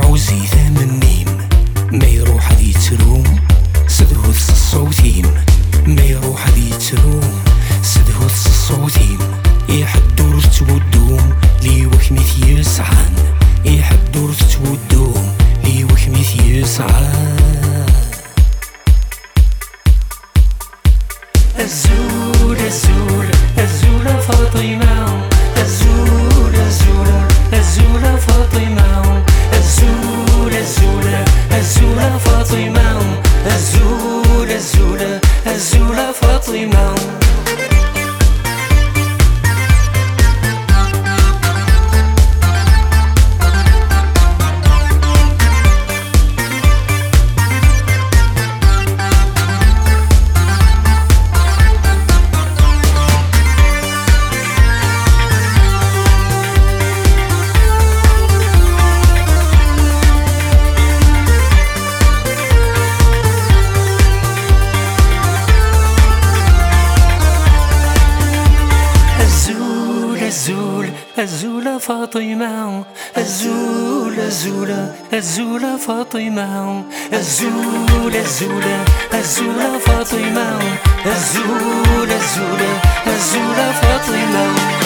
عوزي ثمنيم ما يروح هدي تروم سدهو الصوتيم ما يروح هدي تروم سدهو الصوتيم يحدور تودوم لي وكميت يسعان يحدور تودوم لي وكميت يسعان الزول الزول الزول فاطمة الزول الزول الزول فاطمة الزول الزول الزول فاطمة الزول الزول الزول فاطمة الزول فاطمة الزول الزول الزول فاطمة الزول الزول الزول فاطمة الزول الزول الزول فاطمة